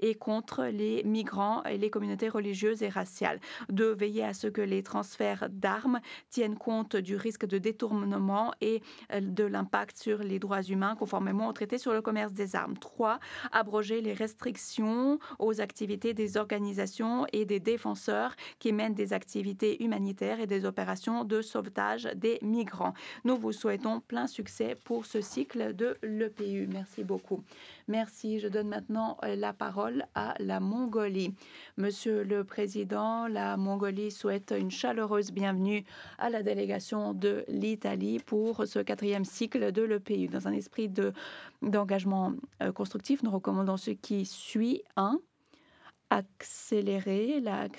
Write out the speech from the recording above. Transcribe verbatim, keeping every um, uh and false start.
et contre les migrants et les communautés religieuses et raciales. Deux, veiller à ce que les transferts d'armes tiennent compte du risque de détournement et euh, de l'impact sur les droits humains conformément au traité sur le commerce des armes. Trois, abroger les restrictions aux activités des organisations et des défenseurs qui mènent des activités humanitaires et des opérations de sauvetage des migrants. Nous vous souhaitons plein succès pour ce cycle de l'E P U. Merci beaucoup. Merci. Je donne maintenant la parole à la Mongolie. Monsieur le Président, la Mongolie souhaite une chaleureuse bienvenue à la délégation de l'Italie pour ce quatrième cycle de l'E P U. Dans un esprit de, d'engagement euh, constructif, nous recommandons ce qui suit. un. Accélérer la